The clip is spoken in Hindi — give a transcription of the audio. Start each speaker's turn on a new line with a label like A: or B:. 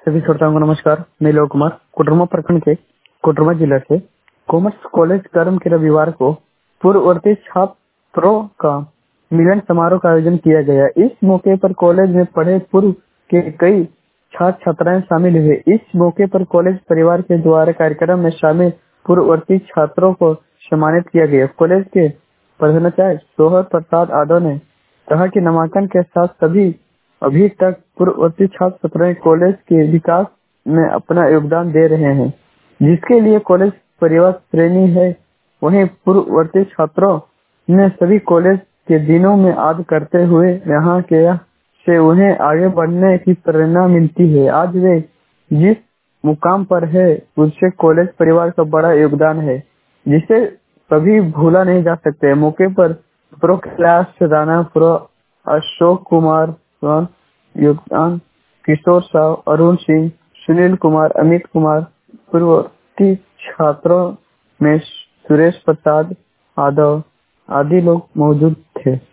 A: सभी श्रोताओं को नमस्कार। मैं लोक कुमार कोडरमा प्रखंड के कोडरमा जिला से कॉमर्स कॉलेज कर्म के रविवार को पूर्ववर्ती छात्रों का मिलन समारोह का आयोजन किया गया। इस मौके पर कॉलेज में पढ़े पूर्व के कई छात्र छात्राएं शामिल हुए। इस मौके पर कॉलेज परिवार के द्वारा कार्यक्रम में शामिल पूर्ववर्ती छात्रों को सम्मानित किया गया। कॉलेज के प्रधानाचार्य सोहर प्रसाद यादव ने कहा कि नामांकन के साथ सभी अभी तक पूर्ववर्ती छात्र छात्राएं कॉलेज के विकास में अपना योगदान दे रहे हैं, जिसके लिए कॉलेज परिवार प्रेमी है। वहीं पूर्ववर्ती छात्रों ने सभी कॉलेज के दिनों में याद करते हुए यहाँ के से उन्हें आगे बढ़ने की प्रेरणा मिलती है। आज वे जिस मुकाम पर है उससे कॉलेज परिवार का बड़ा योगदान है, जिसे कभी भूला नहीं जा सकते। मौके पर प्रो क्लास राणा प्रो अशोक कुमार योगदान किशोर साव, अरुण सिंह, सुनील कुमार, अमित कुमार, पूर्ववर्ती छात्रों में सुरेश प्रसाद यादव आदि लोग मौजूद थे।